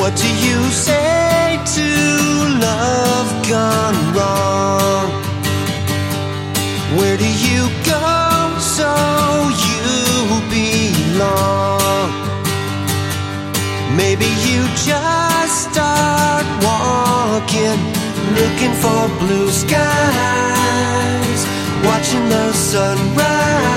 What do you say to love gone wrong? Where do you go so you belong? Maybe you just start walking, looking for blue skies, watching the sunrise.